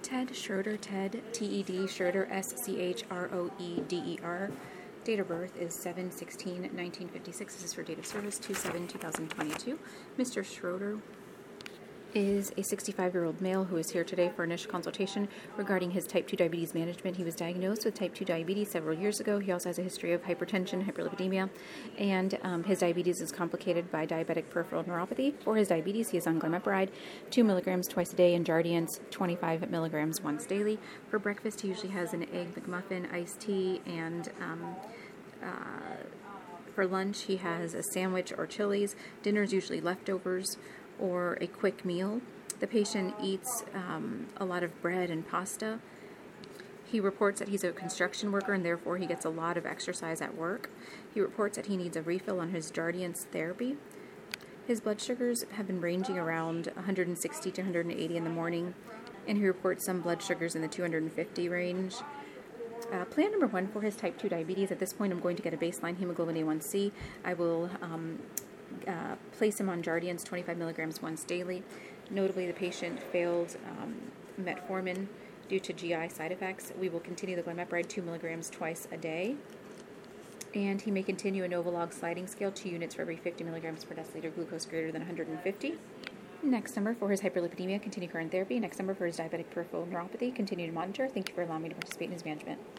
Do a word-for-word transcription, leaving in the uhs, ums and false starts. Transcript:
Ted Schroeder, Ted, T E D, Schroeder, S C H R O E D E R. Date of birth is seven sixteen nineteen fifty-six. This is for date of service two seven two thousand twenty-two. Mister Schroeder is a sixty-five-year-old male who is here today for initial consultation regarding his type two diabetes management. He was diagnosed with type two diabetes several years ago. He also has a history of hypertension, hyperlipidemia, and um, his diabetes is complicated by diabetic peripheral neuropathy. For his diabetes, he is on glimepiride, two milligrams twice a day, and Jardiance, twenty-five milligrams once daily. For breakfast, he usually has an egg McMuffin, iced tea, and um, uh, for lunch, he has a sandwich or Chili's. Dinner is usually leftovers or a quick meal. The patient eats um, a lot of bread and pasta. He reports that he's a construction worker and therefore he gets a lot of exercise at work. He reports that he needs a refill on his Jardiance therapy. His blood sugars have been ranging around one hundred sixty to one hundred eighty in the morning, and he reports some blood sugars in the two hundred fifty range. Uh, plan number one for his type two diabetes. At this point, I'm going to get a baseline hemoglobin A one C. I will um, uh, place him on Jardiance, twenty-five milligrams once daily. Notably, the patient failed um, metformin due to G I side effects. We will continue the glimepiride, two milligrams twice a day. And he may continue a Novolog sliding scale, two units for every fifty milligrams per deciliter, glucose greater than one hundred fifty. Next number for his hyperlipidemia, continue current therapy. Next number for his diabetic peripheral neuropathy, continue to monitor. Thank you for allowing me to participate in his management.